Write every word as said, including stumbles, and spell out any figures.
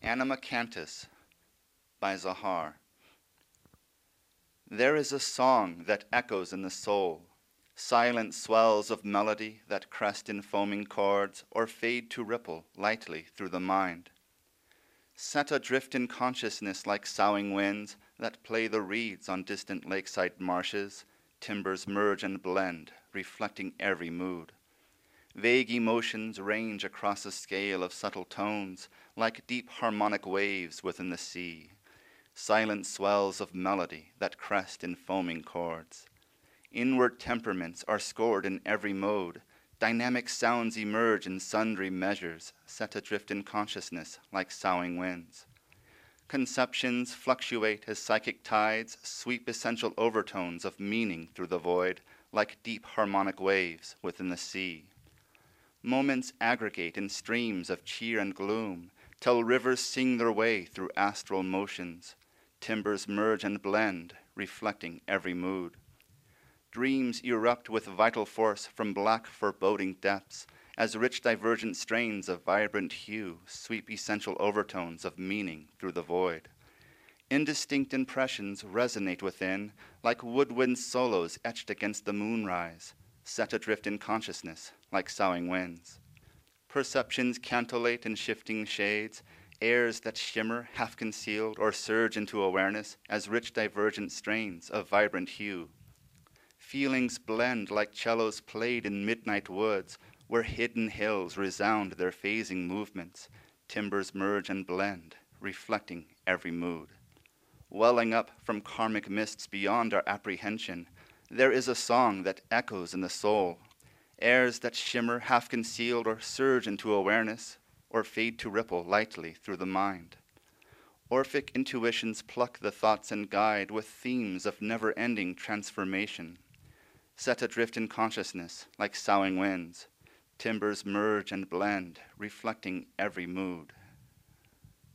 Anima Cantus by Zahar. There is a song that echoes in the soul, silent swells of melody that crest in foaming chords or fade to ripple lightly through the mind. Set adrift in consciousness like soughing winds that play the reeds on distant lakeside marshes, timbers merge and blend, reflecting every mood. Vague emotions range across a scale of subtle tones like deep harmonic waves within the sea, silent swells of melody that crest in foaming chords. Inward temperaments are scored in every mode, dynamic sounds emerge in sundry measures, set adrift in consciousness like soughing winds. Conceptions fluctuate as psychic tides sweep essential overtones of meaning through the void like deep harmonic waves within the sea. Moments aggregate in streams of cheer and gloom, till rivers sing their way through astral motions. Timbers merge and blend, reflecting every mood. Dreams erupt with vital force from black foreboding depths, as rich divergent strains of vibrant hue sweep essential overtones of meaning through the void. Indistinct impressions resonate within, like woodwind solos etched against the moonrise, set adrift in consciousness like soughing winds. Perceptions cantillate in shifting shades, airs that shimmer half-concealed or surge into awareness as rich divergent strains of vibrant hue. Feelings blend like cellos played in midnight woods, where hidden hills resound their phasing movements. Timbers merge and blend, reflecting every mood. Welling up from karmic mists beyond our apprehension, there is a song that echoes in the soul, airs that shimmer half-concealed or surge into awareness, or fade to ripple lightly through the mind. Orphic intuitions pluck the thoughts and guide with themes of never-ending transformation. Set adrift in consciousness like soughing winds, timbers merge and blend, reflecting every mood.